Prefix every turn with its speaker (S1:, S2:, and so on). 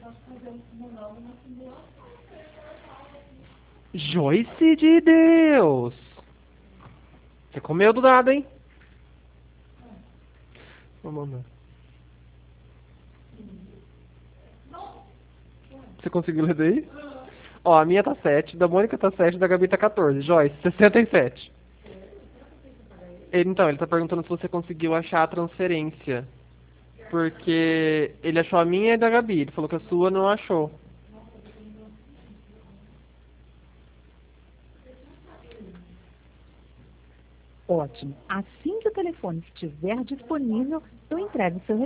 S1: Joyce de Deus! Você comeu do nada, hein? Vamos lá. Você conseguiu ler daí? Ó, a minha tá 7, da Mônica tá 7, da Gabi tá 14. Joyce, 67. Ele tá perguntando se você conseguiu achar a transferência. Porque ele achou a minha e a da Gabi. Ele falou que a sua não achou.
S2: Ótimo. Assim que o telefone estiver disponível, eu entrego seu